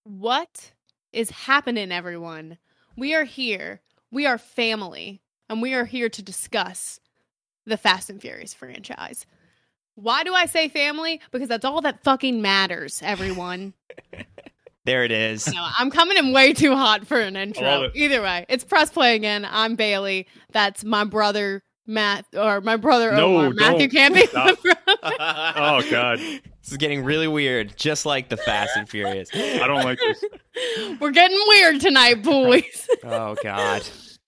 What is happening, everyone? We are here. We are family. And we are here to discuss the Fast and Furious franchise. Why do I say family? Because that's all that fucking matters, everyone. There it is. No, I'm coming in way too hot for an intro. Either way, it's Press Play again. I'm Bailey. That's my brother, Matt, or my brother, Omar. Matthew can't be my brother. Oh, God. This is getting really weird, just like the Fast and Furious. I don't like this. We're getting weird tonight, boys. Oh, God.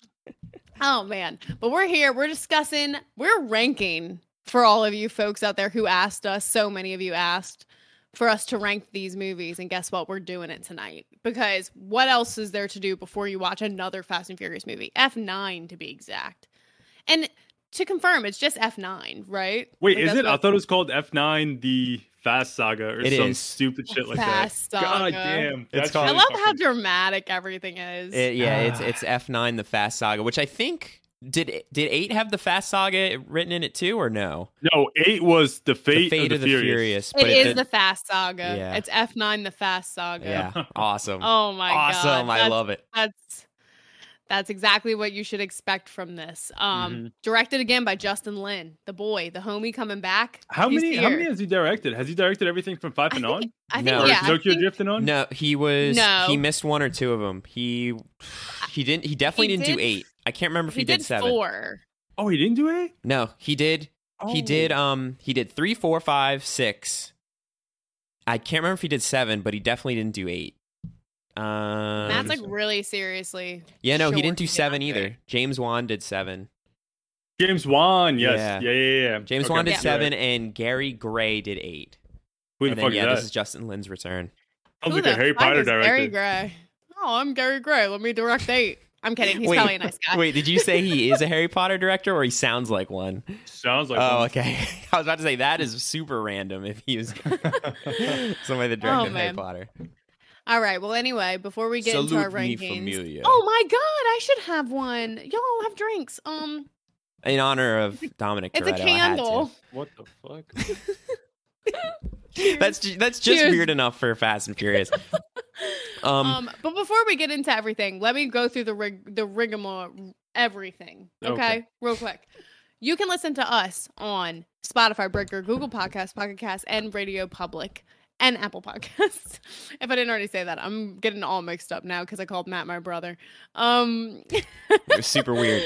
Oh, man. But we're here. We're ranking for all of you folks out there who asked us. So many of you asked for us to rank these movies. And guess what? We're doing it tonight. Because what else is there to do before you watch another Fast and Furious movie? F9 to be exact. And to confirm, it's just F9, right? Wait, is it? I thought it was called F9, the Fast Saga, or some stupid shit like Fast that. Saga. God damn. I love how dramatic everything is. It's F9, the Fast Saga, which I think... Did 8 have the Fast Saga written in it too, or no? No, 8 was the Fate of the Furious. It is the Fast Saga. Yeah. It's F9, the Fast Saga. Yeah, awesome. Oh my god, awesome! I love it. That's exactly what you should expect from this. Directed again by Justin Lin, the boy, the homie coming back. How many has he directed? Has he directed everything from 5 and on? I think yeah. Tokyo Drift and on? No, he missed one or two of them. He definitely didn't do 8. I can't remember if he did 7. 4. Oh, he didn't do 8? No, he did. Oh. He did 3, 4, 5, 6. I can't remember if he did 7, but he definitely didn't do 8. That's like really seriously. Yeah, no, he didn't do 7 either. James Wan did 7. James Wan, yes. Yeah. James Wan did 7, and Gary Gray did 8. Who the fuck is that? This is Justin Lin's return. Sounds like a Harry Potter director. Gary Gray. Oh, I'm Gary Gray. Let me direct 8. I'm kidding. He's probably a nice guy. Wait, did you say he is a Harry Potter director, or he sounds like one? Sounds like one. Oh, okay. I was about to say, that is super random if he was somebody that directed Harry Potter. All right. Well, anyway, before we get into our rankings. Familia. Oh my God, I should have one. Y'all have drinks. In honor of Dominic Toretto, it's a candle. What the fuck? That's just weird enough for Fast and Furious. But before we get into everything, let me go through the rigmarole, everything. Okay, real quick. You can listen to us on Spotify, Breaker, Google Podcasts, Pocket Casts, and Radio Public. And Apple Podcasts. If I didn't already say that, I'm getting all mixed up now because I called Matt my brother. It was super weird.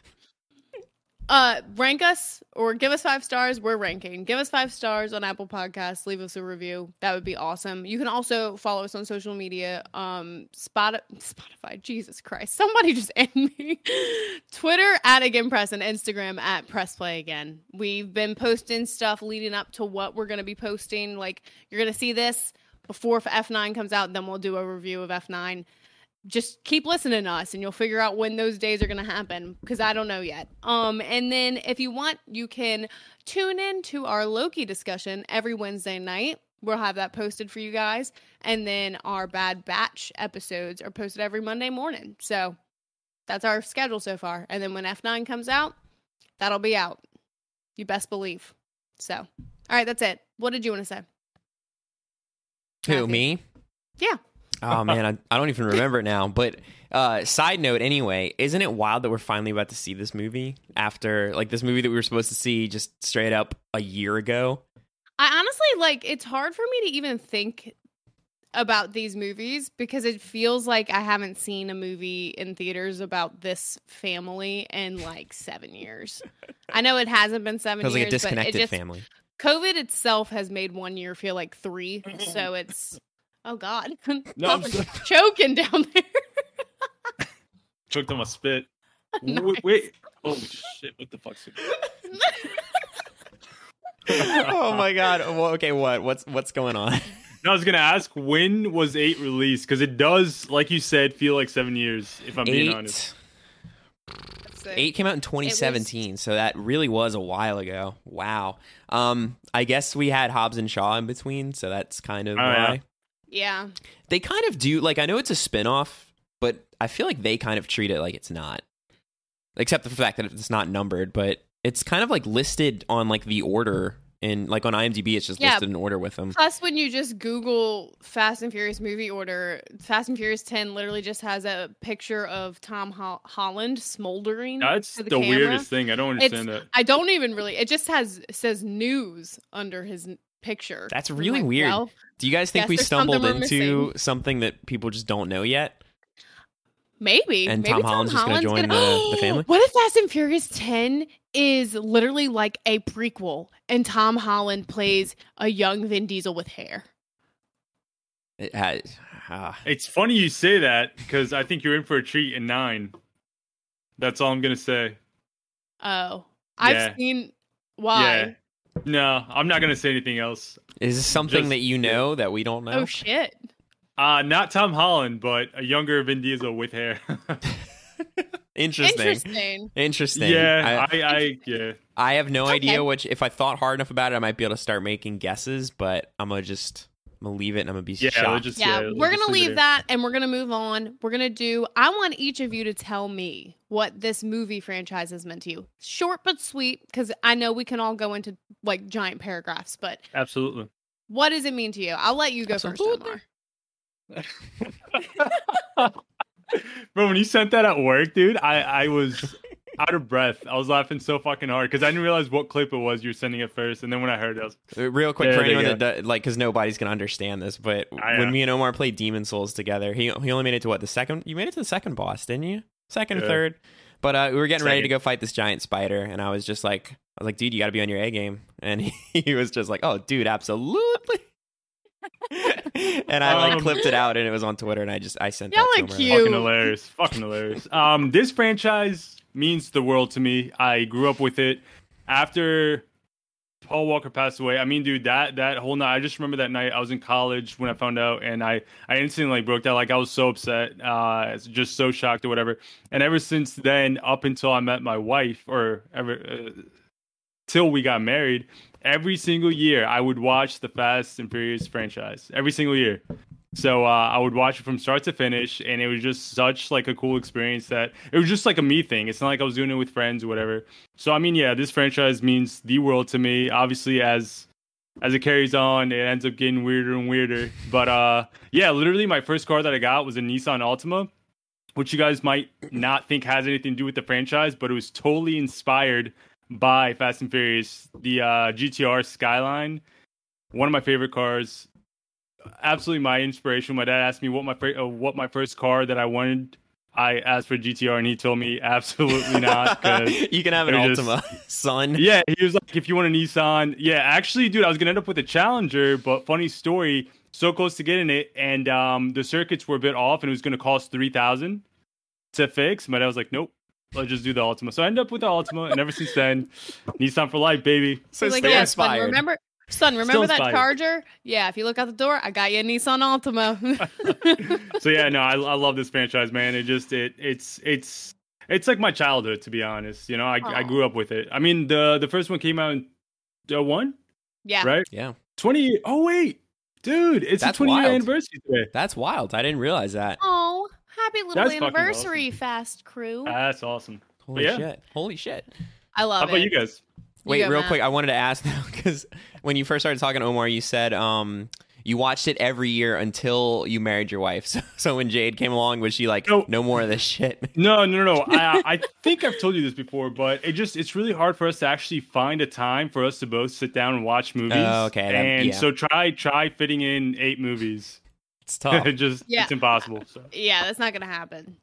Rank us or give us 5 stars. We're ranking. Give us 5 stars on Apple Podcasts. Leave us a review. That would be awesome. You can also follow us on social media. Spotify. Jesus Christ. Somebody just end me. Twitter @AgainPress and Instagram @PressPlayAgain. We've been posting stuff leading up to what we're going to be posting. Like, you're going to see this before F9 comes out. Then we'll do a review of F9. Just keep listening to us and you'll figure out when those days are going to happen because I don't know yet. And then if you want, you can tune in to our Loki discussion every Wednesday night. We'll have that posted for you guys. And then our Bad Batch episodes are posted every Monday morning. So that's our schedule so far. And then when F9 comes out, that'll be out. You best believe. So, all right, that's it. What did you want to say? Who, Matthew? Me? Yeah. Oh, man, I don't even remember it now. But side note, anyway, isn't it wild that we're finally about to see this movie after, like, this movie that we were supposed to see just straight up a year ago? I honestly, it's hard for me to even think about these movies because it feels like I haven't seen a movie in theaters about this family in, 7 yeyears. I know it hasn't been 7 years. Feels like a disconnected but family. COVID itself has made 1 year feel like 3, so it's... Oh, God. No, I'm choking down there. Choked on my spit. Nice. Wait. Oh, shit. What the fuck's it? Oh, my God. Well, okay, what's going on? No, I was going to ask, when was 8 released? Because it does, like you said, feel like 7 years, if I'm being honest. 8 came out in 2017, so that really was a while ago. Wow. I guess we had Hobbs and Shaw in between, so that's kind of why. Yeah. They kind of do, I know it's a spinoff, but I feel like they kind of treat it like it's not. Except for the fact that it's not numbered, but it's kind of listed on the order in like on IMDb. It's just listed in order with them. Plus, when you just Google Fast and Furious movie order, Fast and Furious 10 literally just has a picture of Tom Holland smoldering. That's to the camera. weirdest thing. I don't understand that. I don't even really. It just says news under his picture. That's really like, weird. well, do you guys think yes, we there's stumbled something we're into missing. something that people just don't know yet? Maybe. And Maybe Tom Holland's just going to join the family? What if Fast and Furious 10 is literally like a prequel and Tom Holland plays a young Vin Diesel with hair? It has, It's funny you say that because I think you're in for a treat in 9. That's all I'm gonna say. Oh. Yeah. I've seen why. Yeah. No, I'm not gonna say anything else. is this something Just- that you know that we don't know? Oh shit. Not Tom Holland, but a younger Vin Diesel with hair. Interesting. Yeah, yeah. I have no Okay. idea which. If I thought hard enough about it, I might be able to start making guesses. But I'm gonna leave it and I'm gonna be Yeah, shocked. We're just gonna leave it leave there. that and we're gonna move on. We're gonna do. I want each of you to tell me what this movie franchise has meant to you. Short but sweet, because I know we can all go into like giant paragraphs. But Absolutely. what does it mean to you? I'll let you go first, Omar. Bro, when you sent that at work, dude, I was out of breath. I was laughing so fucking hard because I didn't realize what clip it was you were sending at first, and then when I heard it, I was Real quick Yeah, for there you anyone go. that because nobody's gonna understand this, but I when know. me and Omar played Demon Souls together, he only made it to what, the second? You made it to the second boss, didn't you? Second, Yeah. third. But we were getting ready to Second. go fight this giant spider, and I was like, dude, you got to be on your A game, and he was just like, oh, dude, absolutely. And I clipped it out, and it was on Twitter, and I sent Y'all that are to him. cute. fucking hilarious. This franchise means the world to me. I grew up with it. After Paul Walker passed away, I mean, dude, that whole night, I just remember that night. I was in college when I found out, and I instantly broke down. Like, I was so upset, just so shocked or whatever. And ever since then, up until I met my wife, or ever till we got married, every single year I would watch the Fast and Furious franchise. Every single year. So I would watch it from start to finish, and it was just such like a cool experience that it was just like a me thing. It's not like I was doing it with friends or whatever. So I mean, yeah, this franchise means the world to me. Obviously, as it carries on, it ends up getting weirder and weirder. But yeah, literally, my first car that I got was a Nissan Altima, which you guys might not think has anything to do with the franchise, but it was totally inspired by Fast and Furious. The GTR Skyline, one of my favorite cars. Absolutely my inspiration. My dad asked me what my first car that I wanted. I asked for GTR, and he told me absolutely not. 'Cause You can have an they're just- Ultima, son. yeah, he was like, if you want a Nissan. Yeah, actually, dude, I was gonna end up with a Challenger, but funny story, so close to getting it, and the circuits were a bit off, and it was gonna cost $3,000 to fix. My dad was like, nope, let's just do the Ultima. So I ended up with the Ultima, and ever since then, Nissan for life, baby. So He's like, stay yeah, inspired. remember that inspired. Charger? Yeah, if you look out the door, I got you a Nissan Altima. So yeah, no, I love this franchise, man. It's like my childhood, to be honest. You know, I Aw. grew up with it. I mean, the first one came out in 2001, Yeah. right? Yeah, 20. Oh wait, dude, it's That's a 20-year wild. anniversary today. that's wild. I didn't realize that. Oh, happy little That's fucking anniversary, awesome. Fast Crew. That's awesome. Holy yeah. shit! Holy shit! I love How about it. you guys? Wait, go, real Matt. quick, I wanted to ask now because when you first started talking to Omar, you said you watched it every year until you married your wife. So when Jade came along, was she like, Nope. no more of this shit? No. I think I've told you this before, but it's really hard for us to actually find a time for us to both sit down and watch movies. Oh, okay, that- And yeah. so try fitting in 8 movies. It's tough. Yeah. It's impossible. So. Yeah, that's not gonna happen.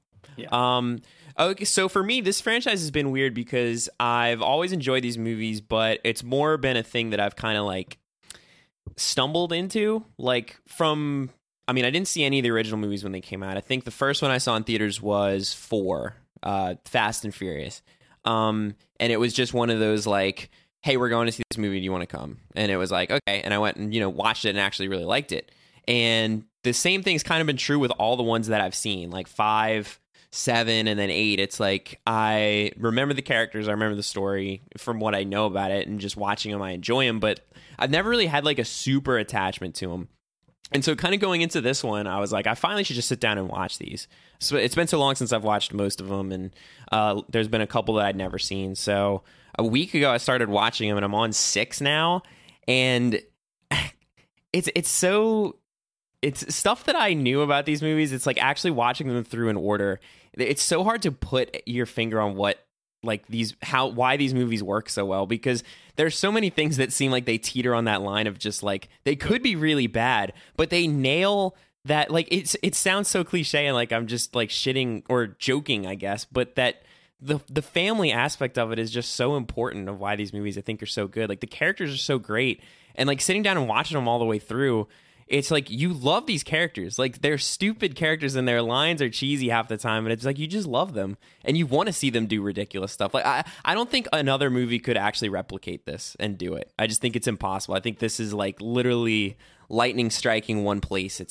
Okay, so for me, this franchise has been weird because I've always enjoyed these movies, but it's more been a thing that I've kind of like stumbled into. Like I didn't see any of the original movies when they came out. I think the first one I saw in theaters was 4, Fast and Furious. And it was just one of those like, hey, we're going to see this movie. Do you want to come? And it was like, okay. And I went and, watched it and actually really liked it. And the same thing's kind of been true with all the ones that I've seen, like 5, 7, and then 8. It's like I remember the characters, I remember the story from what I know about it, and just watching them, I enjoy them. But I've never really had like a super attachment to them. And so kind of going into this one, I was like, I finally should just sit down and watch these. So it's been so long since I've watched most of them, and there's been a couple that I'd never seen. So a week ago, I started watching them, and I'm on 6 now. and it's stuff that I knew about these movies. It's like actually watching them through in order. It's so hard to put your finger on what like why these movies work so well, because there's so many things that seem like they teeter on that line of just like they could be really bad, but they nail that. Like it sounds so cliche and like I'm just like shitting or joking, I guess, but that the family aspect of it is just so important of why these movies I think are so good. Like the characters are so great, and like sitting down and watching them all the way through, it's like you love these characters. Like they're stupid characters and their lines are cheesy half the time, and it's like you just love them and you want to see them do ridiculous stuff. Like I don't think another movie could actually replicate this and do it. I just think it's impossible. I think this is like literally lightning striking one place.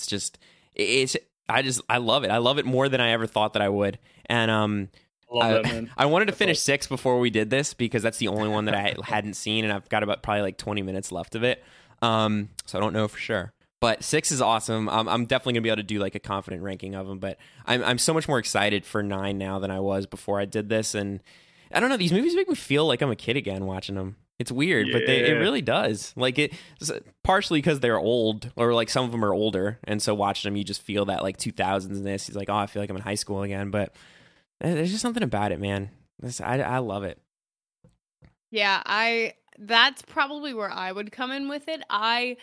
I love it. I love it more than I ever thought that I would. And I wanted to finish 6 before we did this because that's the only one that I hadn't seen, and I've got about probably like 20 minutes left of it. So I don't know for sure. But 6 is awesome. I'm definitely gonna be able to do like a confident ranking of them. But I'm so much more excited for 9 now than I was before I did this. And I don't know, these movies make me feel like I'm a kid again watching them. It's weird, but it really does. Like it partially because they're old, or like some of them are older, and so watching them, you just feel that like 2000s-ness. He's like, oh, I feel like I'm in high school again. But there's just something about it, man. I love it. Yeah, that's probably where I would come in with it.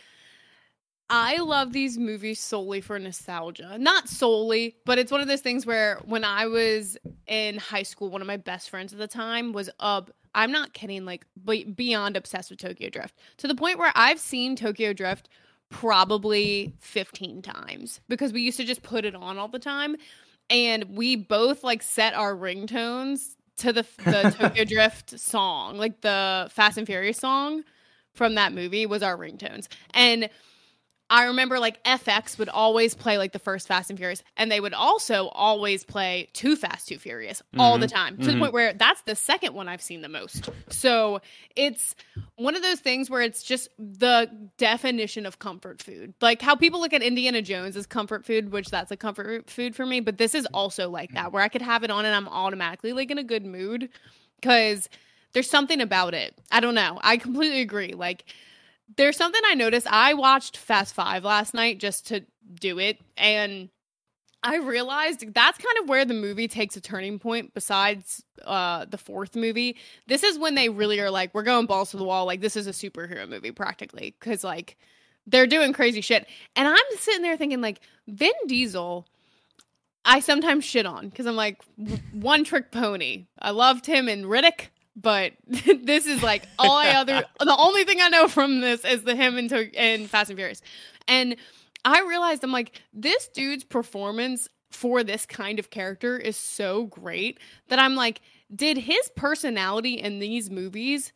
I love these movies solely for nostalgia. Not solely, but it's one of those things where when I was in high school, one of my best friends at the time was I'm not kidding, like beyond obsessed with Tokyo Drift, to the point where I've seen Tokyo Drift probably 15 times because we used to just put it on all the time. And we both like set our ringtones to the Tokyo Drift song, like the Fast and Furious song from that movie was our ringtones. And I remember like FX would always play like the first Fast and Furious, and they would also always play Too Fast, Too Furious all the time, to the point where that's the second one I've seen the most. So it's one of those things where it's just the definition of comfort food. Like how people look at Indiana Jones as comfort food, which that's a comfort food for me, but this is also like that, where I could have it on and I'm automatically like in a good mood because there's something about it. I don't know. I completely agree. Like, there's something I noticed. I watched Fast 5 last night just to do it, and I realized that's kind of where the movie takes a turning point besides the fourth movie. This is when they really are like, we're going balls to the wall. Like, this is a superhero movie practically, because like they're doing crazy shit. And I'm sitting there thinking like, Vin Diesel, I sometimes shit on because I'm like, one trick pony. I loved him in Riddick. But this is like the only thing I know from this is him in Fast and Furious. And I realized I'm like, this dude's performance for this kind of character is so great that I'm like, did his personality in these movies,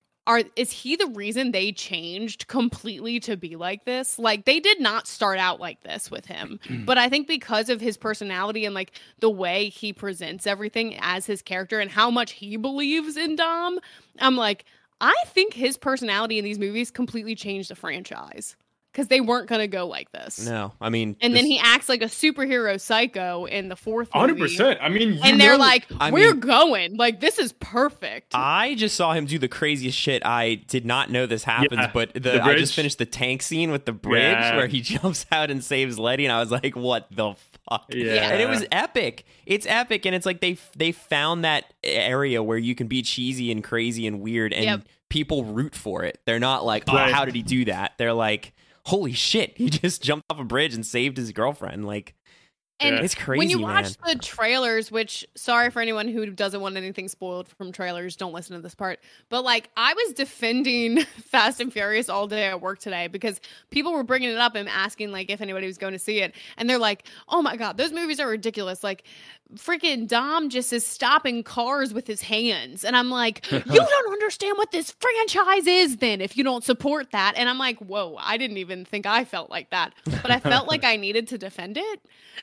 is he the reason they changed completely to be like this? Like, they did not start out like this with him. But I think because of his personality and like the way he presents everything as his character and how much he believes in Dom, I'm like, I think his personality in these movies completely changed the franchise. Because they weren't going to go like this. No, I mean... And then he acts like a superhero psycho in the fourth movie. 100%. I mean, and they're like, we're going. Like, this is perfect. I just saw him do the craziest shit. I did not know this happens, but I just finished the tank scene with the bridge where he jumps out and saves Letty, and I was like, what the fuck? Yeah. And it was epic. It's epic, and it's like they found that area where you can be cheesy and crazy and weird, and people root for it. They're not like, oh, how did he do that? They're like... holy shit, he just jumped off a bridge and saved his girlfriend. Like, and it's crazy, when you watch man. the trailers, which, sorry for anyone who doesn't want anything spoiled from trailers, don't listen to this part. But, like, I was defending Fast and Furious all day at work today because people were bringing it up and asking, like, if anybody was going to see it. And they're like, oh, my God, those movies are ridiculous. Like, freaking Dom just is stopping cars with his hands. And I'm like, you don't understand what this franchise is then if you don't support that. And I'm like, whoa, I didn't even think I felt like that. But I felt like I needed to defend it.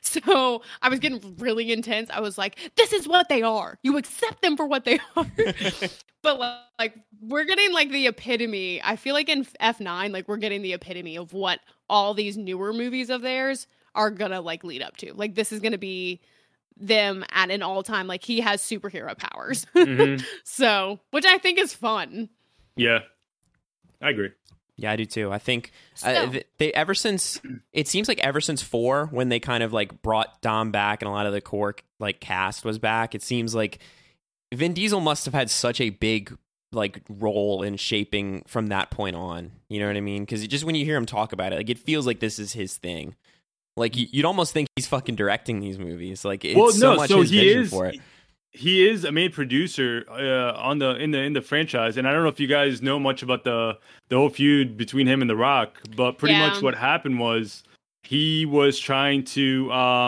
So I was getting really intense. I was like, this is what they are. You accept them for what they are. But like, we're getting like the epitome. I feel like in F9, like we're getting the epitome of what all these newer movies of theirs are gonna like lead up to. Like, this is gonna be them at an all-time, like, he has superhero powers. So, which I think is fun. Yeah, I agree. Yeah, I do too. I think So- they it seems like ever since 4, when they kind of like brought Dom back and a lot of the core like cast was back, it seems like Vin Diesel must have had such a big like role in shaping from that point on. You know what I mean? Because just when you hear him talk about it, like it feels like this is his thing. Like you'd almost think he's fucking directing these movies. Like it's so much his vision for it. He is a main producer in the franchise, and I don't know if you guys know much about the whole feud between him and The Rock, but pretty much what happened was he was trying to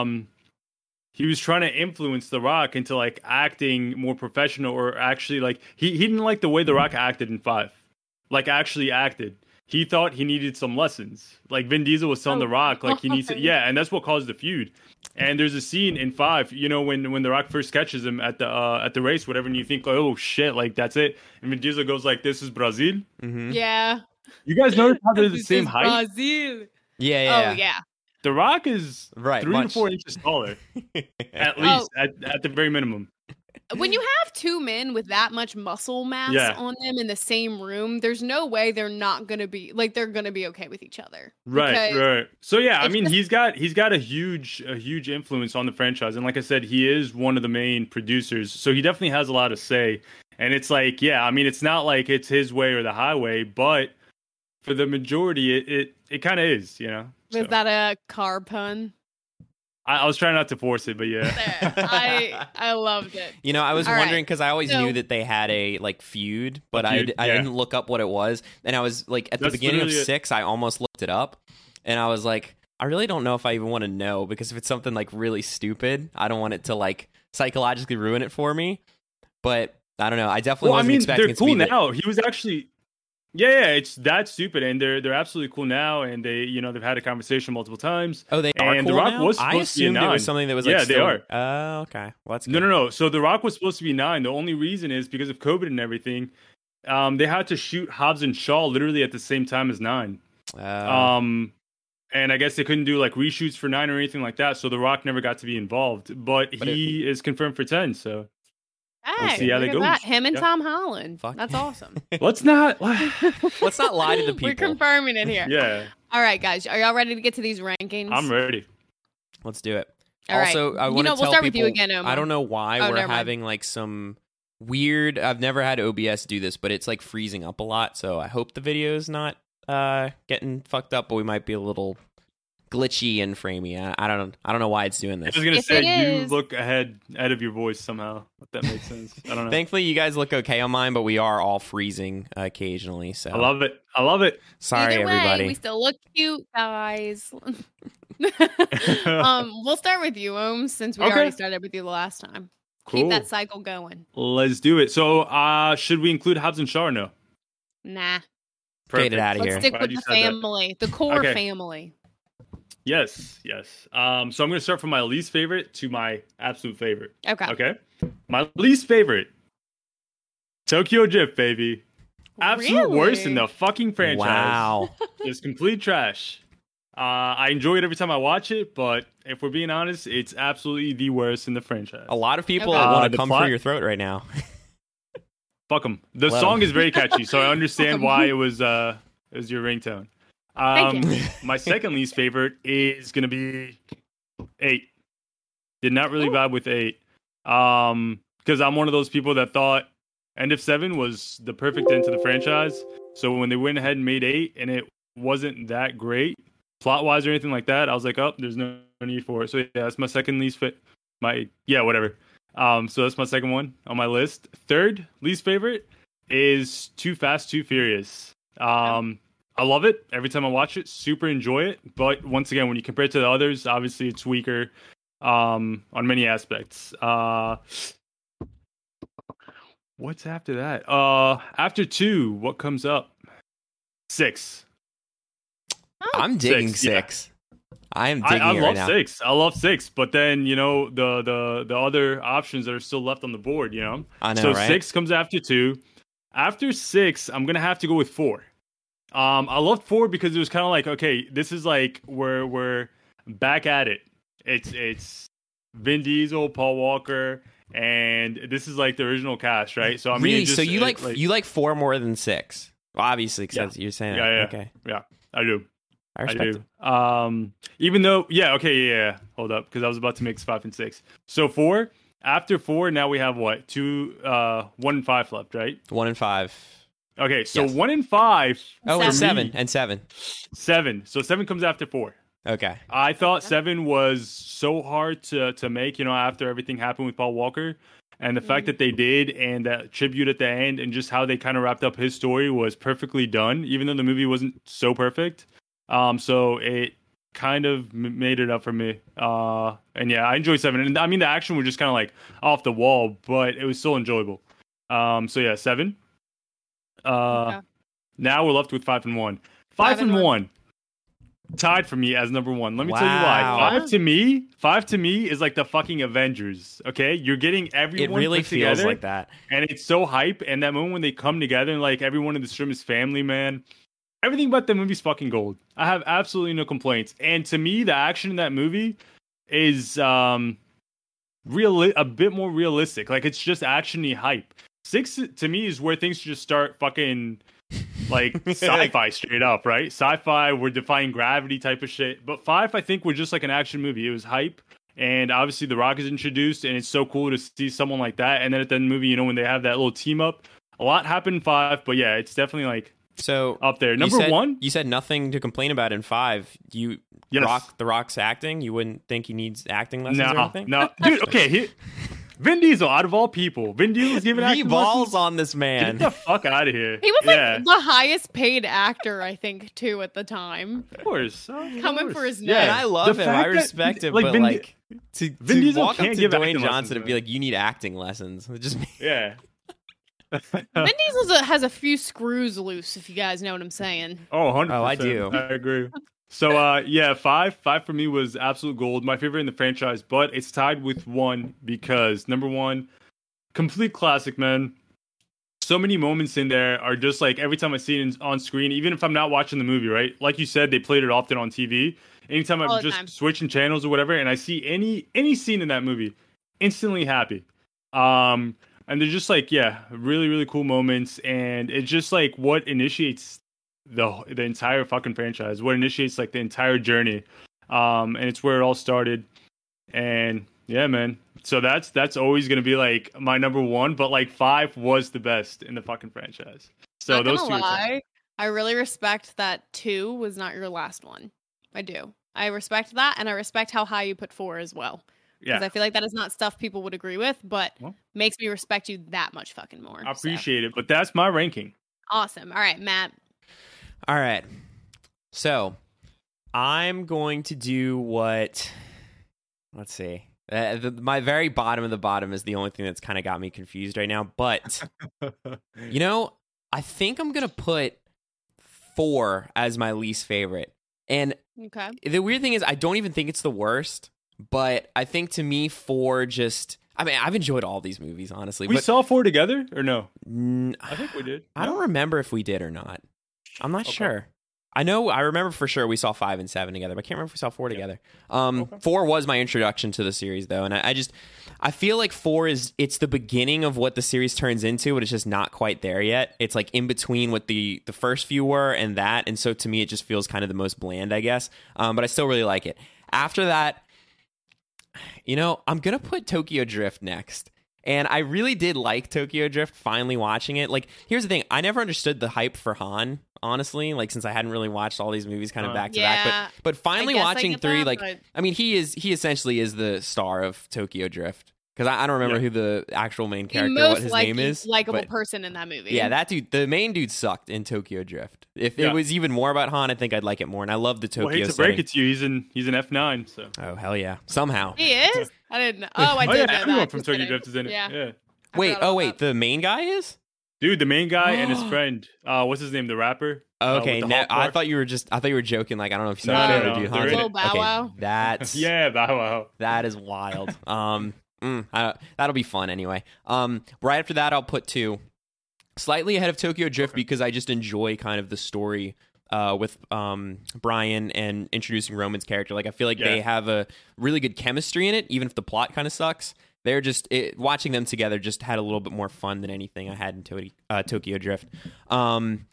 influence The Rock into like acting more professional, or actually like he didn't like the way The Rock acted in 5, like actually acted. He thought he needed some lessons. Like Vin Diesel was telling The Rock, like he needs to, and that's what caused the feud. And there's a scene in 5, you know, when The Rock first catches him at the race, whatever, and you think, like, oh shit, like that's it. And Vin Diesel goes like, "This is Brazil." Mm-hmm. Yeah. You guys notice how they're the same height? Brazil. Yeah. Oh yeah. The Rock is Right, 3 to 4 inches taller, at least, at the very minimum. When you have two men with that much muscle mass on them in the same room, there's no way they're not gonna be like they're gonna be okay with each other. Right. So yeah, I mean, he's got a huge influence on the franchise, and like I said, he is one of the main producers, so he definitely has a lot to say. And it's like, yeah, I mean, it's not like it's his way or the highway, but for the majority, it kind of is, you know. Was that a car pun? I was trying not to force it, but yeah. I loved it. You know, I was wondering because I always knew that they had a like feud, but I didn't look up what it was. And I was like, at the beginning of 6, I almost looked it up, and I was like, I really don't know if I even want to know, because if it's something like really stupid, I don't want it to like psychologically ruin it for me. But I don't know. I definitely wasn't expecting it to be now. He was actually. Yeah, it's that stupid, and they're absolutely cool now, and they've had a conversation multiple times. Oh, they are and cool The Rock now? was supposed I to be assumed 9. it was something that was like they are. Oh, okay. Well, that's good. No. So The Rock was supposed to be 9. The only reason is because of COVID and everything. They had to shoot Hobbs and Shaw literally at the same time as 9. And I guess they couldn't do like reshoots for 9 or anything like that, so The Rock never got to be involved. But he is confirmed for 10, so. Hey, let's see how that goes. That. Him and Tom Holland. Fuck. That's awesome. Let's not lie to the people. We're confirming it here. Yeah. All right, guys. Are y'all ready to get to these rankings? I'm ready. Let's do it. All also, right. I want to tell we'll start people, with you again, Omar. I don't know why we're having like some weird. I've never had OBS do this, but it's like freezing up a lot. So I hope the video is not getting fucked up, but we might be a little glitchy and framey. I don't know why it's doing this. I was gonna say you look ahead of your voice somehow. If that makes sense. I don't know. Thankfully, you guys look okay on mine, but we are all freezing occasionally. So I love it. Sorry, Either way, everybody. we still look cute, guys. We'll start with you, Ohms, since we already started with you the last time. Cool. Keep that cycle going. Let's do it. So, should we include Hobbs and Shaw or no? Nah. Get it out of Let's here. stick with the family, the core family. Yes. So I'm going to start from my least favorite to my absolute favorite. Okay. My least favorite, Tokyo Drift, baby. Absolute worst in the fucking franchise. Wow. It's complete trash. I enjoy it every time I watch it, but if we're being honest, it's absolutely the worst in the franchise. A lot of people want to come plot? for your throat right now. Fuck them. The song is very catchy, so I understand why it was your ringtone. My second least favorite is gonna be 8. Did not really vibe with 8. Because I'm one of those people that thought End of 7 was the perfect end to the franchise. So when they went ahead and made 8 and it wasn't that great plot wise or anything like that, I was like, oh, there's no need for it. So yeah, that's my second least whatever. So that's my second one on my list. Third least favorite is Too Fast, Too Furious. I love it every time I watch it. Super enjoy it. But once again, when you compare it to the others, obviously it's weaker on many aspects. What's after that? After 2, what comes up? 6. I'm digging 6. I am digging it right now. I love 6, but then the other options that are still left on the board. I know, so right? 6 comes after 2. After 6, I'm gonna have to go with 4. I loved 4 because it was kind of like, okay, this is like we're back at it. It's Vin Diesel, Paul Walker, and this is like the original cast, right? So I mean, really, so you like 4 more than 6? Well, obviously, because Yeah. you're saying Yeah, yeah. okay. Yeah, I do. I respect it. do. Even though, yeah. Hold up, because I was about to mix 5 and 6. So 4. After 4, now we have what? 1 and 5 left, right? 1 and 5. Okay, so Yes. 1 and 5. Oh, and Seven. 7. 7. So 7 comes after 4. Okay. I thought 7 was so hard to make, after everything happened with Paul Walker. And the fact that they did, and that tribute at the end, and just how they kind of wrapped up his story was perfectly done, even though the movie wasn't so perfect. So it kind of made it up for me. And yeah, I enjoyed 7. And I mean, the action was just kind of like off the wall, but it was still enjoyable. So yeah, 7. Okay. Now we're left with 5 and 1. 5 5 and and 1. Tied for me as number 1. Let me tell you Wow. why. 5 to me is like the fucking Avengers. Okay, you're getting everyone It really put feels together, like that. and it's so hype. And that moment when they come together and like everyone in the stream is family, man. Everything about the movie's fucking gold. I have absolutely no complaints. And to me, the action in that movie is a bit more realistic. Like it's just actiony hype. 6 to me is where things just start fucking like sci-fi straight up, right? Sci-fi, we're defying gravity type of shit. But 5, I think, was just like an action movie. It was hype, and obviously The Rock is introduced, and it's so cool to see someone like that. And then at the end of the movie, when they have that little team up, a lot happened in 5. But yeah, it's definitely like So up there. you Number said- 1. You said nothing to complain about in 5. Yes. The Rock's acting. You wouldn't think he needs acting lessons or anything? No, dude. Okay, Vin Diesel, out of all people, Vin Diesel's giving He acting balls lessons? on this Get man. the fuck out of here. He was yeah, like the highest paid actor, I think, too, at the time. of course. Coming for his And neck. I love The him. I fact that, respect him, like, but Vin- like to Vin Diesel walk up can't to give Dwayne acting Johnson lessons, and be man. like, "You need acting lessons." It just Yeah. Vin Diesel has a few screws loose, if you guys know what I'm saying. Oh, 100%. Oh, I do. I agree. So, yeah, 5 for me was absolute gold. My favorite in the franchise, but it's tied with 1 because, number 1, complete classic, man. So many moments in there are just like every time I see it on screen, even if I'm not watching the movie, right? Like you said, they played it often on TV. Anytime All I'm the just time. switching channels or whatever, and I see any scene in that movie, instantly happy. And they're just like, yeah, really, really cool moments. And it's just like what initiates the entire fucking franchise, what initiates like the entire journey. And it's where it all started. And yeah, man. So that's always gonna be like my number 1, but like 5 was the best in the fucking franchise. So Not those gonna two are top. lie, I really respect that 2 was not your last one. I do. I respect that, and I respect how high you put 4 as well. Because Yeah, I feel like that is not stuff people would agree with, but Well. makes me respect you that much fucking more. I So, appreciate it, but that's my ranking. awesome. All right, Matt. All right. So I'm going to do what. Let's see. My very bottom of the bottom is the only thing that's kind of got me confused right now. But I think I'm gonna put 4 as my least favorite. And Okay. the weird thing is, I don't even think it's the worst. But I think to me, 4 just. I mean, I've enjoyed all these movies, honestly. We but saw 4 together or no? mm, I think we did. I don't remember if we did or not. I'm not Okay. sure. I remember for sure we saw 5 and 7 together, but I can't remember if we saw 4 together. Okay. 4 was my introduction to the series, though, and I feel like 4 it's the beginning of what the series turns into, but it's just not quite there yet. It's like in between what the first few were and that, and so to me it just feels kind of the most bland, I guess. But I still really like it. After that, I'm gonna put Tokyo Drift next. And I really did like Tokyo Drift, finally watching it. Like, here's the thing. I never understood the hype for Han, honestly, like, since I hadn't really watched all these movies kind of back to back. Yeah, But finally I guess I watching get 3, that, like, but- I mean, he essentially is the star of Tokyo Drift. Because I don't remember who the actual main The character, what most his name is. likable but- person in that movie. yeah, that dude, the main dude sucked in Tokyo Drift. If Yeah. it was even more about Han, I think I'd like it more. And I love the Tokyo Well, hate to setting. break it to you, he's an F9. So. Oh, hell yeah. Somehow. He is? I didn't know. Oh, I Oh did yeah, know everyone that. from Just Tokyo kidding. Drift is in it. Yeah. Yeah. I Wait, forgot oh, about wait, that. the main guy is? Dude, the main guy and his friend. What's his name? The rapper. Okay, with the Hulk I part? thought you were joking. Like, I don't know if you No, saw no, the no, other dude. they're Han's in in it. it. Bow Wow. Okay, that's Yeah, Bow Wow. that is wild. That'll be fun anyway. Right after that, I'll put 2, slightly ahead of Tokyo Drift because I just enjoy kind of the story with Brian and introducing Roman's character. Like, I feel like they have a really good chemistry in it, even if the plot kind of sucks. They're just watching them together just had a little bit more fun than anything I had in Tokyo Drift.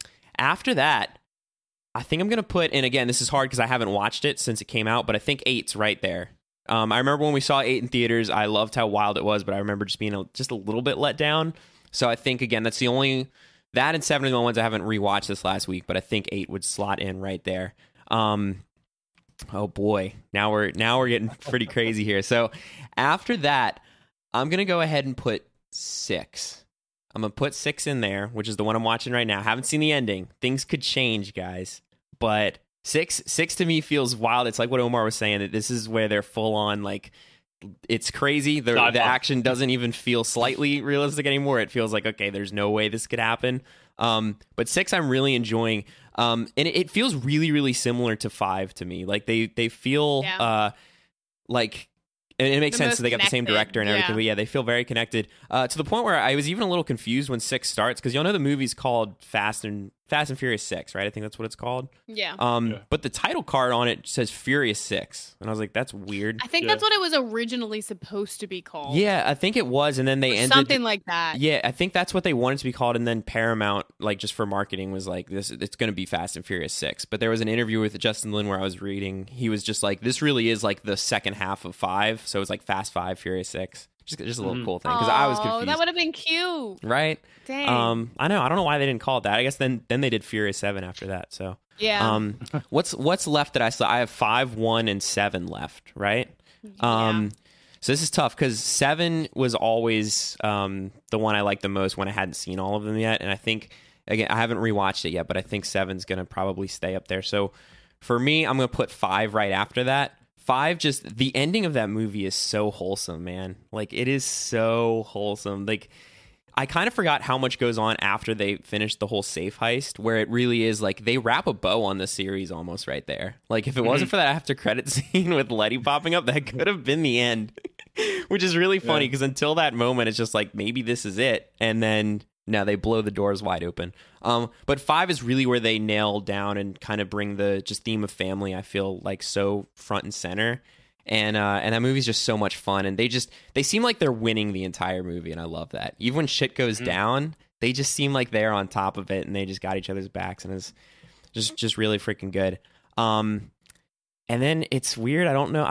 After that, I think I'm going to put, and again, this is hard because I haven't watched it since it came out, but I think 8's right there. I remember when we saw 8 in theaters, I loved how wild it was, but I remember just being just a little bit let down. So I think, again, that's the only, that and 7 are the ones I haven't rewatched this last week, but I think 8 would slot in right there. Oh boy, now we're getting pretty crazy here. So after that, I'm going to go ahead and put 6. I'm going to put 6 in there, which is the one I'm watching right now. Haven't seen the ending. Things could change, guys. But 6 to me feels wild. It's like what Omar was saying, that this is where they're full on, like, it's crazy. The action doesn't even feel slightly realistic anymore. It feels like, okay, there's no way this could happen. But 6 I'm really enjoying. And it feels really, really similar to 5 to me. Like they feel like, and it makes sense that they got the same director and everything, but yeah, they feel very connected. To the point where I was even a little confused when 6 starts, because y'all know the movie's called Fast and Furious 6, right? I think that's what it's called. Yeah. But the title card on it says Furious 6, and I was like, that's weird. I think that's what it was originally supposed to be called. Yeah, I think it was, and then they ended something like that. Yeah, I think that's what they wanted to be called, and then Paramount, like just for marketing, was like, "This, it's going to be Fast and Furious 6." But there was an interview with Justin Lin where I was reading. He was just like, "This really is like the second half of 5, so it's like Fast 5, Furious 6." Just a little cool thing, because I was confused. Oh, that would have been cute, right? Dang. I know. I don't know why they didn't call it that. I guess then they did Furious 7 after that. So yeah. What's left that I saw? I have 5, 1, and 7 left, right? Yeah. So this is tough because 7 was always the one I liked the most when I hadn't seen all of them yet, and I think, again, I haven't rewatched it yet, but I think 7's gonna probably stay up there. So for me, I'm gonna put 5 right after that. 5, just the ending of that movie is so wholesome, man. Like, it is so wholesome. Like, I kind of forgot how much goes on after they finish the whole safe heist, where it really is like they wrap a bow on the series almost right there. Like, if it wasn't for that after credit scene with Letty popping up, that could have been the end, which is really funny because until that moment, it's just like, maybe this is it. And then no, they blow the doors wide open. But 5 is really where they nail down and kind of bring the just theme of family, I feel like, so front and center. And that movie's just so much fun. And they seem like they're winning the entire movie. And I love that. Even when shit goes down, they just seem like they're on top of it and they just got each other's backs. And it's just really freaking good. And then it's weird. I don't know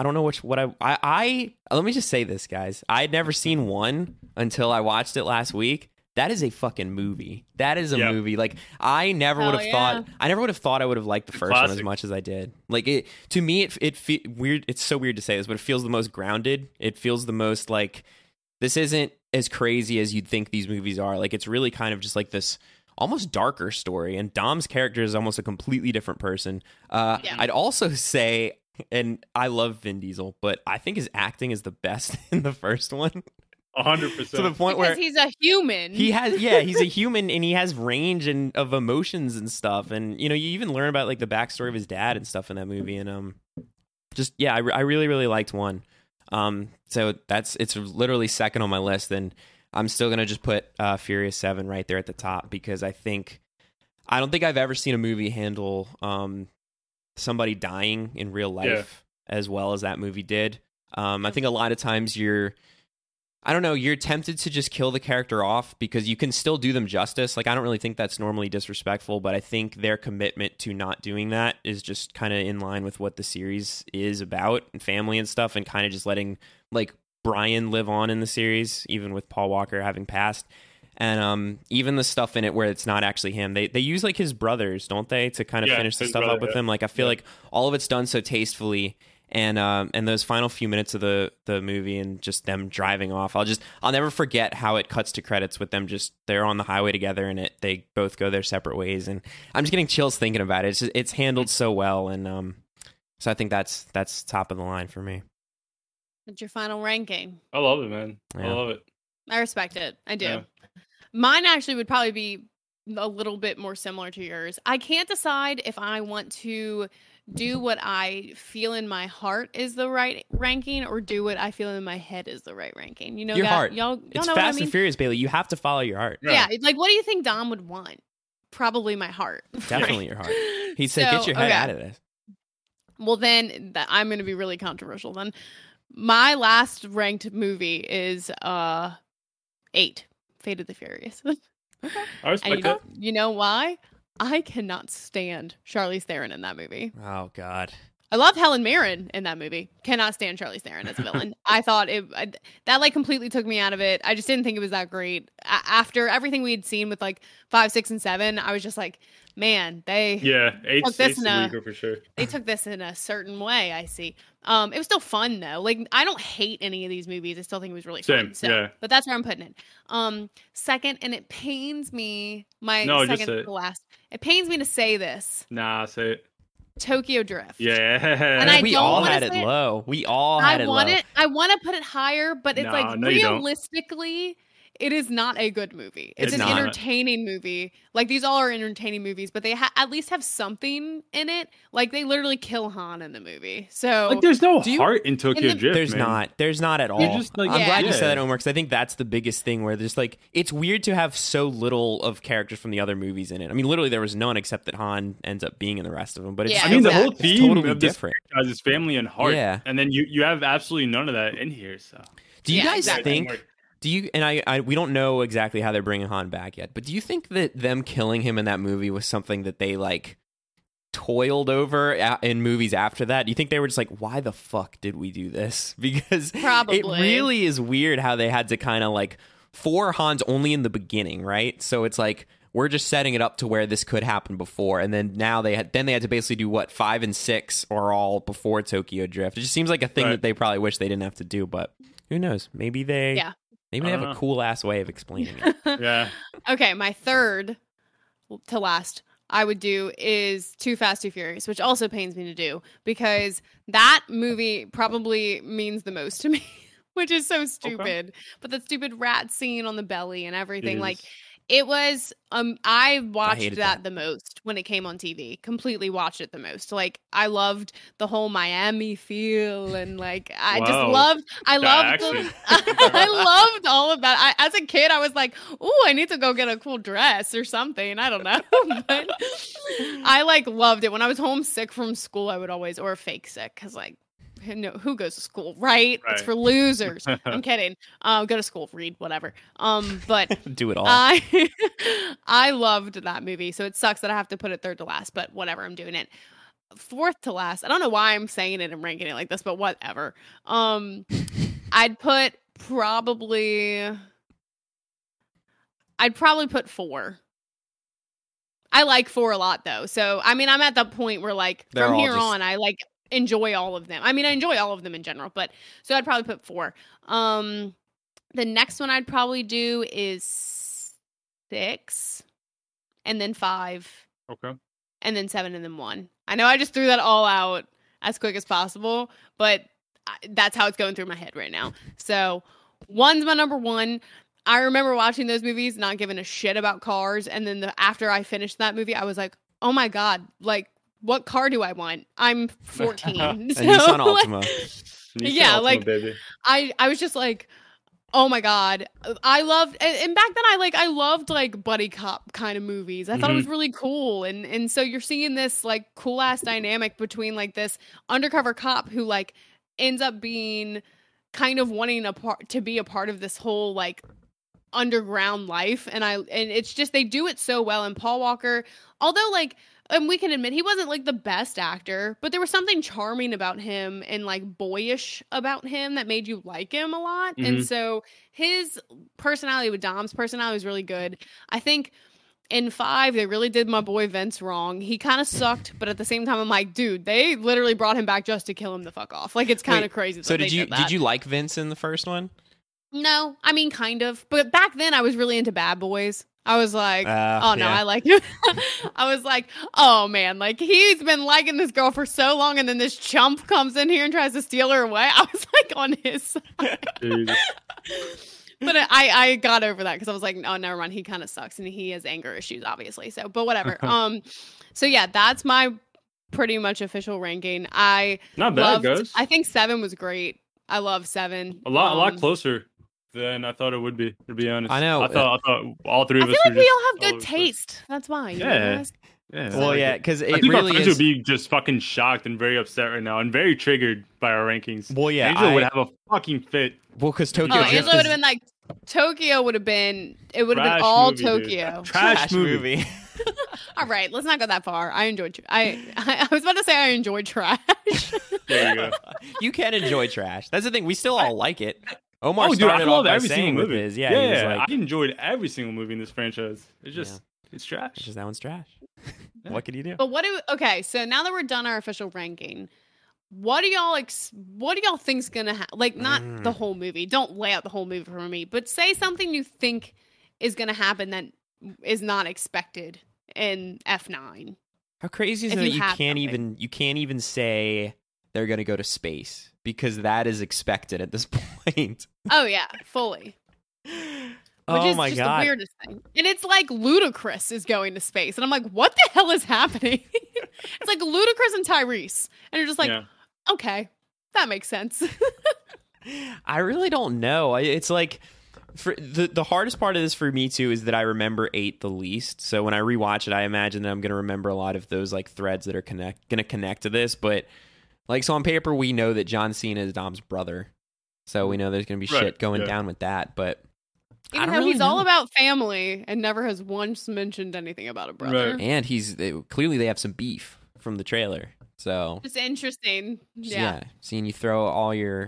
I let me just say this, guys. I had never seen 1 until I watched it last week. That is a fucking movie. That is a movie. Like, I never would have thought I would have liked the first one as much as I did. Like, it to me, it weird. It's so weird to say this, but it feels the most grounded. It feels the most like this isn't as crazy as you'd think these movies are. Like, it's really kind of just like this almost darker story. And Dom's character is almost a completely different person. I'd also say, and I love Vin Diesel, but I think his acting is the best in the first one. 100%. To the point because where he's a human. He's a human and he has range and of emotions and stuff. And you even learn about like the backstory of his dad and stuff in that movie. And I really, really liked 1. So it's literally second on my list. And I'm still gonna just put Furious 7 right there at the top because I don't think I've ever seen a movie handle somebody dying in real life as well as that movie did. I think a lot of times you're tempted to just kill the character off because you can still do them justice. Like, I don't really think that's normally disrespectful, but I think their commitment to not doing that is just kind of in line with what the series is about and family and stuff, and kind of just letting, like, Brian live on in the series, even with Paul Walker having passed. And even the stuff in it where it's not actually him, they use, like, his brothers, don't they, to kind of finish the stuff up with him? Like, I feel like all of it's done so tastefully. And those final few minutes of the movie and just them driving off, I'll never forget how it cuts to credits with them they're on the highway together and they both go their separate ways. And I'm just getting chills thinking about it. It's handled so well. And so I think that's top of the line for me. That's your final ranking. I love it, man. Yeah. I love it. I respect it. I do. Yeah. Mine actually would probably be a little bit more similar to yours. I can't decide if I want to do what I feel in my heart is the right ranking or do what I feel in my head is the right ranking. You know, your heart. Y'all it's know Fast what I mean? and Furious, Bailey. You have to follow your heart. Yeah. Like, what do you think Dom would want? Probably my heart. Definitely your heart. He said, get your head out of this. Well, then I'm going to be really controversial then. My last ranked movie is 8, Fate of the Furious. I respect that. You know why? I cannot stand Charlize Theron in that movie. Oh God. I love Helen Mirren in that movie. Cannot stand Charlize Theron as a villain. I thought that like completely took me out of it. I just didn't think it was that great. After everything we had seen with like 5, 6, and 7, I was just like, man, they eight's weaker for sure. They took this in a certain way. I see. It was still fun though. Like I don't hate any of these movies. I still think it was really fun. So, but that's where I'm putting it. Second, and it pains me. Second to the last. It pains me to say this. Nah, say it. Tokyo Drift. Yeah. And we all had it low. We all had it low. I want to put it higher, but it's realistically, it is not a good movie. It's an entertaining movie. Like these all are entertaining movies, but they at least have something in it. Like they literally kill Han in the movie. So like there's no heart in Tokyo Drift. There's not. There's not at all. Just like, I'm glad you said that, Omar, because I think that's the biggest thing where there's like it's weird to have so little of characters from the other movies in it. I mean, literally there was none except that Han ends up being in the rest of them. But it's the whole theme totally of this different. Franchise is family and heart. Yeah. And then you have absolutely none of that in here. So do you guys think? Do you and we don't know exactly how they're bringing Han back yet, but do you think that them killing him in that movie was something that they like toiled over in movies after that? Do you think they were just like, why the fuck did we do this? Because probably it really is weird how they had to kind of like for Han's only in the beginning, right? So it's like we're just setting it up to where this could happen before, and then now they had to basically do what 5 and 6 are all before Tokyo Drift. It just seems like a thing that they probably wish they didn't have to do, but who knows? Maybe they. Yeah. Maybe they have a cool ass way of explaining it. Yeah. Okay, my third to last I would do is Too Fast, Too Furious, which also pains me to do because that movie probably means the most to me, which is so stupid. Okay. But the stupid rat scene on the belly and everything, like it was, I watched that the most when it came on TV. Completely watched it the most. Like I loved the whole Miami feel and like I loved I loved all of that. As a kid, I was like, "Ooh, I need to go get a cool dress or something." I don't know, but I like loved it. When I was homesick from school, I would always or fake sick because like. No, who goes to school, right? It's for losers. I'm kidding. Go to school, read, whatever. But do it all. I loved that movie, so it sucks that I have to put it third to last, but whatever, I'm doing it. Fourth to last. I don't know why I'm saying it and ranking it like this, but whatever. I'd probably put 4. I like 4 a lot though. So I mean, I'm at the point where like from here on, I like enjoy all of them. I mean, I enjoy all of them in general, but so I'd probably put 4. The next one I'd probably do is 6, and then 5. Okay. And then 7, and then 1. I know I just threw that all out as quick as possible, but that's how it's going through my head right now. So 1's my number 1. I remember watching those movies, not giving a shit about cars, and then after I finished that movie, I was like, oh my God, like, what car do I want? I'm 14. And Nissan Altima. Yeah, Altima, like baby. I was just like, oh my God. I loved and back then I loved like buddy cop kind of movies. I thought it was really cool. And so you're seeing this like cool ass dynamic between like this undercover cop who like ends up being kind of wanting to be a part of this whole like underground life. And it's just they do it so well. And Paul Walker, although like and we can admit he wasn't like the best actor, but there was something charming about him and like boyish about him that made you like him a lot. And so his personality with Dom's personality was really good. I think in 5, they really did my boy Vince wrong. He kind of sucked, but at the same time, I'm like, dude, they literally brought him back just to kill him the fuck off. Like it's kind of crazy. So did you like Vince in the first one? No, I mean kind of. But back then, I was really into Bad Boys. I was like, I like him. I was like, oh man, like he's been liking this girl for so long, and then this chump comes in here and tries to steal her away. I was like on his side. But I got over that because I was like, oh, never mind. He kind of sucks, and he has anger issues, obviously. So, but whatever. So yeah, that's my pretty much official ranking. Not bad, guys. I think 7 was great. I love 7. A lot closer than I thought it would be, to be honest. I know. I thought all three of us. I feel like we all have good taste. That's why. Yeah. Yeah. Well, yeah, because I think our friends would be just fucking shocked and very upset right now and very triggered by our rankings. Well, yeah, Angela would have a fucking fit. Well, because Tokyo. Angela would have been like, Tokyo would have been. It would have been all movie, Tokyo. Trash movie. All right, let's not go that far. I enjoyed. I was about to say I enjoyed trash. There you go. You can enjoy trash. That's the thing. We still all like it. Omar I started off love by every saying single with movie. his, he was like, I enjoyed every single movie in this franchise. It's just, it's trash. it's just that one's trash. What can you do? But okay, so now that we're done our official ranking, what do y'all think's gonna happen? Like, not the whole movie. Don't lay out the whole movie for me, but say something you think is gonna happen that is not expected in F9. How crazy is it that you can't even say they're going to go to space, because that is expected at this point. Oh yeah, fully. Which is just the weirdest thing. And it's like Ludacris is going to space. And I'm like, what the hell is happening? It's like Ludacris and Tyrese. And you're just like, okay, that makes sense. I really don't know. It's like, for the hardest part of this for me too is that I remember 8 the least. So when I rewatch it, I imagine that I'm going to remember a lot of those like threads that are going to connect to this. But like, so on paper, we know that John Cena is Dom's brother. So we know there's going to be shit going down with that. But even though he's all about family and never has once mentioned anything about a brother. Right. And clearly they have some beef from the trailer. So it's interesting. Yeah. Seeing you throw all your,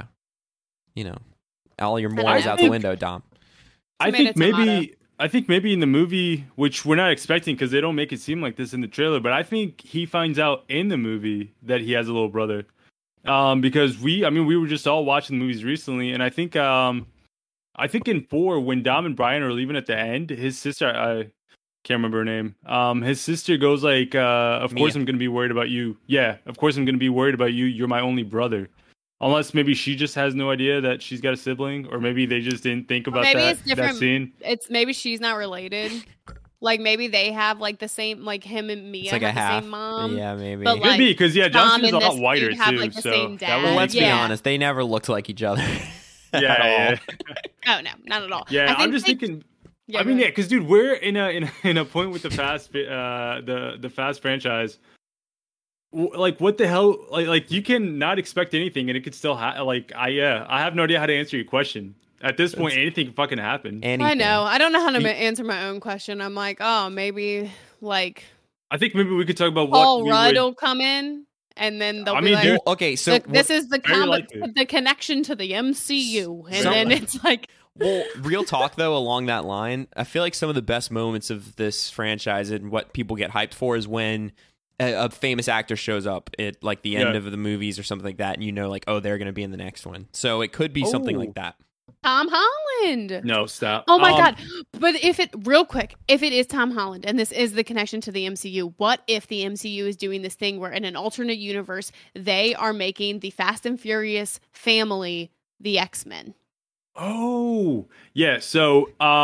all your morals out the window, Dom. I think maybe in the movie, which we're not expecting because they don't make it seem like this in the trailer, but I think he finds out in the movie that he has a little brother. Because we were just all watching the movies recently, and I think in 4, when Dom and Brian are leaving at the end, his sister, I can't remember her name. His sister goes like, "Of course I'm going to be worried about you. Yeah, of course I'm going to be worried about you. You're my only brother." Unless maybe she just has no idea that she's got a sibling, or maybe they just didn't think about that scene. It's maybe she's not related. Like maybe they have like the same, like him and Mia have the same mom. Yeah, maybe. But, could be because John Cena's a lot whiter too. Have, like, the same dad. Well, let's be honest, they never looked like each other. Yeah. Oh no, not at all. Yeah, I'm just thinking. Yeah, because dude, we're in a point with the Fast the Fast franchise. Like, what the hell? Like you can not expect anything, and it could still I have no idea how to answer your question. At this point, anything can fucking happen. Anything. I know. I don't know how to answer my own question. I'm like, oh, maybe like. I think maybe we could talk about Paul Rudd will come in, and then they'll be like, dude, okay, so this is the connection to the MCU, and then it's like. Well, real talk though, along that line, I feel like some of the best moments of this franchise and what people get hyped for is when a famous actor shows up at like the end of the movies or something like that, and like, oh, they're going to be in the next one. So it could be something like that. Tom Holland. No, stop. Oh my God. But if it is Tom Holland and this is the connection to the MCU, what if the MCU is doing this thing where in an alternate universe, they are making the Fast and Furious family the X-Men? Oh, yeah. So,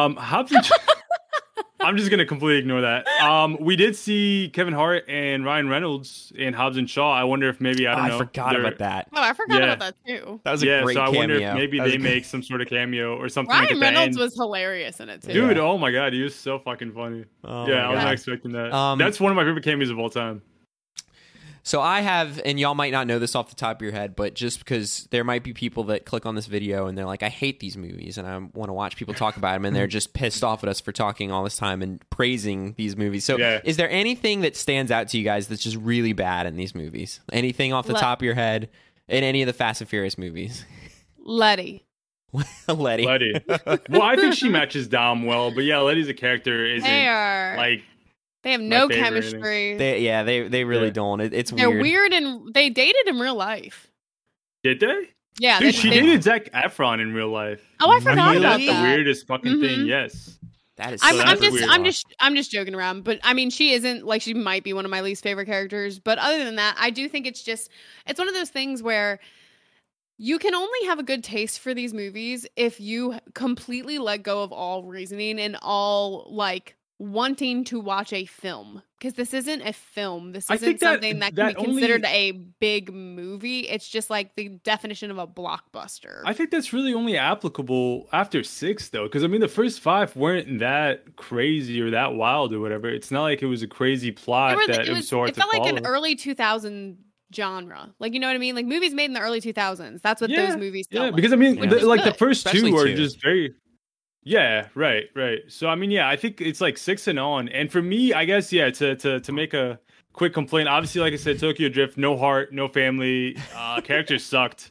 I'm just going to completely ignore that. We did see Kevin Hart and Ryan Reynolds in Hobbs and Shaw. I wonder if maybe, I forgot about that. Oh, I forgot about that too. That was a great cameo. I wonder if maybe they make some sort of cameo or something. Ryan Reynolds was hilarious in it too. Dude, oh my God, he was so fucking funny. I was not expecting that. That's one of my favorite cameos of all time. So I have, and y'all might not know this off the top of your head, but just because there might be people that click on this video and they're like, I hate these movies and I want to watch people talk about them, and they're just pissed off at us for talking all this time and praising these movies. So is there anything that stands out to you guys that's just really bad in these movies? Anything off the top of your head in any of the Fast and Furious movies? Letty. Letty. Well, I think she matches Dom well, but yeah, Letty's a character isn't like... They have no chemistry. They really don't. It's weird. They're weird, and they dated in real life. Did they? Yeah. Dude, she dated Zac Efron in real life. Oh, I forgot about that. The weirdest fucking thing. Yes. That is. I'm just joking around, but I mean, she isn't like, she might be one of my least favorite characters, but other than that, I do think it's one of those things where you can only have a good taste for these movies if you completely let go of all reasoning and all like wanting to watch a film, because this isn't a film. This isn't something that can be considered a big movie. It's just like the definition of a blockbuster. I think that's really only applicable after 6 though, because I mean the first 5 weren't that crazy or that wild or whatever. It's not like it was a crazy plot that it was so hard to follow. It felt like an early 2000 genre, like, you know what I mean, like movies made in the early 2000s. That's what those movies felt like. Because I mean the first 2 are just very Yeah, right. So I mean, yeah, I think it's like 6 and on. And for me, I guess, yeah, to make a quick complaint, obviously, like I said, Tokyo Drift, no heart, no family, characters sucked.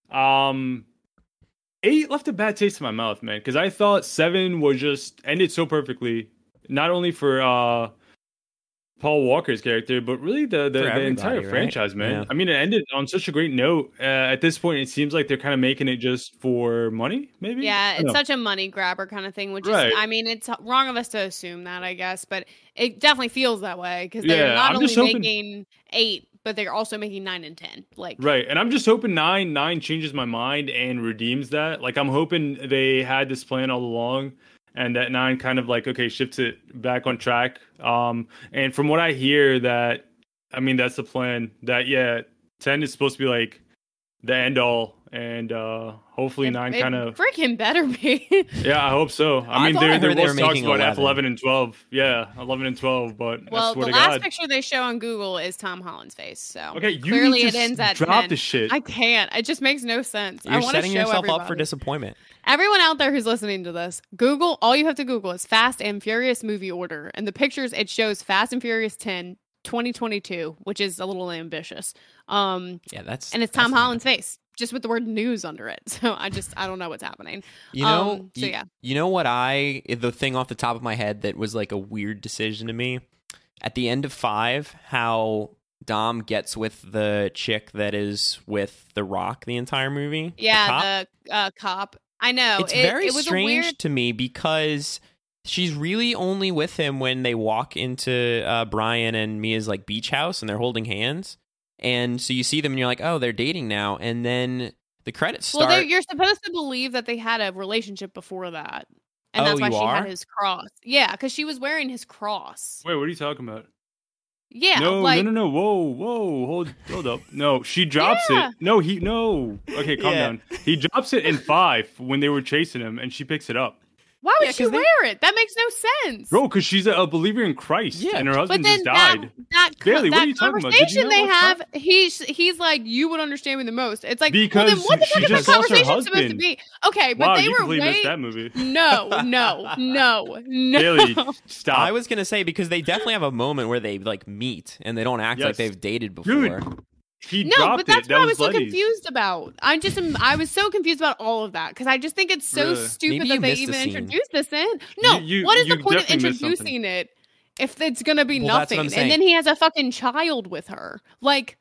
8 left a bad taste in my mouth, man, because I thought 7 was just ended so perfectly, not only for Paul Walker's character, but really the entire right? franchise, man. Yeah. I mean, it ended on such a great note. At this point, it seems like they're kind of making it just for money, maybe? Yeah, I don't it's know. such a money grabber kind of thing, which Right. is, I mean, it's wrong of us to assume that, I guess, but it definitely feels that way because Yeah, they're not I'm only just hoping- making 8, but they're also making 9 and 10. Like, Right, and I'm just hoping 9 changes my mind and redeems that. Like, I'm hoping they had this plan all along, and that 9 kind of like, okay, shifts it back on track. And from what I hear, that, I mean, that's the plan. That, yeah, 10 is supposed to be like the end all, and hopefully 9 it kind of. freaking better be. Yeah, I hope so. I mean, thought I there heard they was were talks making about 11. F11 and 12. Yeah, 11 and 12, but Well, I swear the to last God. picture they show on Google is Tom Holland's face. So Okay, you clearly need it to ends at drop 10. the shit. I can't. It just makes no sense. I You're want to setting show yourself everybody. up for disappointment. Everyone out there who's listening to this, Google, all you have to Google is Fast and Furious movie order. And the pictures, it shows Fast and Furious 10, 2022, which is a little ambitious. Yeah, that's And it's Tom Holland's face, just with the word news under it. So I don't know what's happening. You know, so yeah. You know what the thing off the top of my head that was like a weird decision to me at the end of 5, how Dom gets with the chick that is with The Rock the entire movie. Yeah, the cop. I know. It's very it was strange a weird... to me because she's really only with him when they walk into Brian and Mia's like beach house and they're holding hands. And so you see them and you're like, oh, they're dating now. And then the credits start. Well, you're supposed to believe that they had a relationship before that. And Oh, that's why you she are? had his cross. Yeah, because she was wearing his cross. Wait, what are you talking about? Yeah, No, like, no. Whoa. Hold up. No, she drops Yeah. it. No. Okay, calm Yeah. down. He drops it in 5 when they were chasing him, and she picks it up. why would Yeah, she 'cause they- wear it? That makes no sense. Bro, because she's a believer in Christ, Yeah. and her But husband then just died. Bailey, what are you talking about? Did you conversation not they watch have, that? he's like, you would understand me the most. It's like, well, Because then what the she fuck is just that lost her conversation supposed to husband. be? Okay, but Wow, they you were completely missed way... that movie. No. Bailey, stop. I was gonna say because they definitely have a moment where they like meet and they don't act like Yes. they've dated before. Dude, he No, dropped but that's it. That what I was so Letty's. confused about. I was so confused about all of that because I just think it's so Really? stupid Maybe that you they missed a even scene. introduced this in. No, You- what is the you point of definitely missed introducing it if it's gonna be Well, that's what nothing? I'm And saying. then he has a fucking child with her. Like,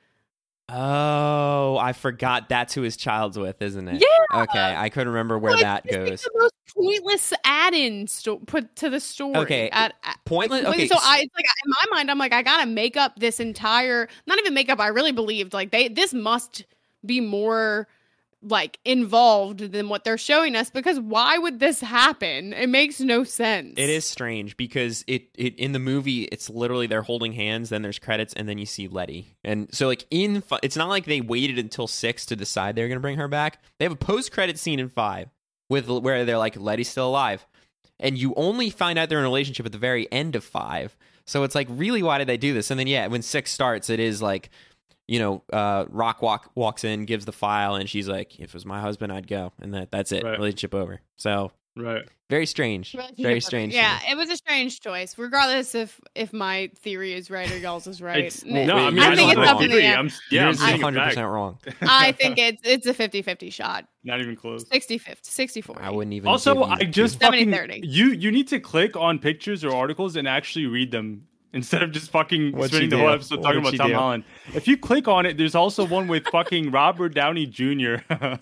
Oh, I forgot that's who his child's with, isn't it? Yeah. Okay, I couldn't remember where like, that it's like goes. the most pointless add-in put to the story. Okay, pointless. Okay, So it's like in my mind, I'm like, I gotta make up this entire. Not even make up. I really believed like this must be more like involved than what they're showing us because why would this happen? It makes no sense. It is strange because it in the movie it's literally they're holding hands, then there's credits, and then you see Letty. And so like it's not like they waited until 6 to decide they're gonna bring her back. They have a post-credit scene in 5 where they're like Letty's still alive, and you only find out they're in a relationship at the very end of 5. So it's like really why did they do this? And then yeah, when 6 starts, it is like. You know, Rock walks in, gives the file, and she's like, "If it was my husband, I'd go," and that's it. Right. Relationship over. So Right. very strange. Relationship Very with- strange. to Yeah, me. it was a strange choice, regardless if my theory is right or y'all's is right. It's, Well, no, I mean, I I think don't it's up in the disagree. air. I'm Yours is saying a 100% fact. wrong. I think it's a 50-50 shot. Not even close. 60-50, 60-40. I wouldn't even. Also, give you I just fucking 70-30. you need to click on pictures or articles and actually read them instead of just fucking What'd spending she the whole do? episode talking What'd about she Tom do? Holland. If you click on it, there's also one with fucking Robert Downey Jr.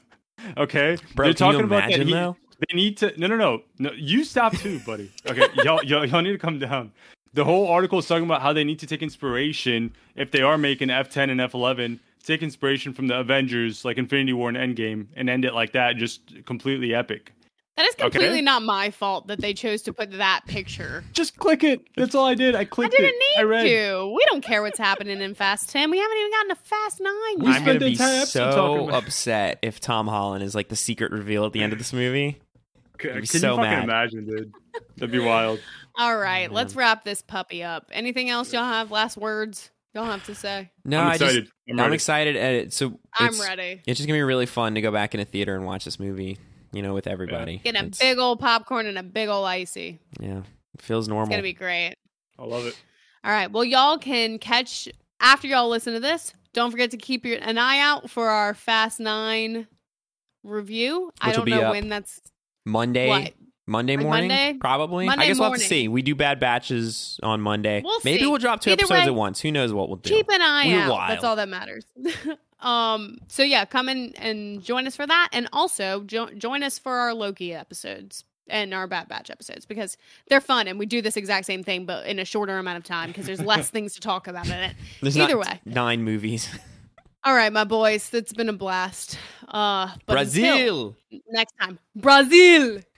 Okay, Bro, they're can you talking about that. imagine, though? They need to. No. You stop too, buddy. Okay, y'all need to come down. The whole article is talking about how they need to take inspiration if they are making F10 and F11. Take inspiration from the Avengers, like Infinity War and Endgame, and end it like that. Just completely epic. That is completely Okay. not my fault that they chose to put that picture. Just click it. That's all I did. I I clicked didn't it. need I read. to. We don't care what's happening in Fast 10. We haven't even gotten to Fast 9 We yet. I'm spent gonna the be entire episode talking so about- upset if Tom Holland is like the secret reveal at the end of this movie. Can be you so fucking mad. imagine, dude? That'd be wild. All right, let's wrap this puppy up. Anything else y'all have? Last words y'all have to say? No, I'm I just excited. I'm I'm ready. excited. So I'm it's- ready. It's just gonna be really fun to go back in a theater and watch this movie with everybody. Get a It's- big old popcorn and a big old icy. Yeah, it feels normal. It's gonna be great. I love it. All right. Well, y'all can catch after y'all listen to this. Don't forget to keep an eye out for our Fast 9 review. I Which will don't be know up when that's Monday. what. Monday Like morning, Monday? probably. Monday I guess we'll have to morning. see. We do bad batches on Monday. We'll Maybe see. we'll drop 2 Either episodes way, at once. Who knows what we'll do? Keep an eye We're out. wild. That's all that matters. So yeah, come in and join us for that, and also join us for our Loki episodes and our Bad Batch episodes because they're fun, and we do this exact same thing, but in a shorter amount of time because there's less things to talk about in it. There's Either not way. 9 movies. All right, my boys, it's been a blast. But Brazil. until next time, Brazil.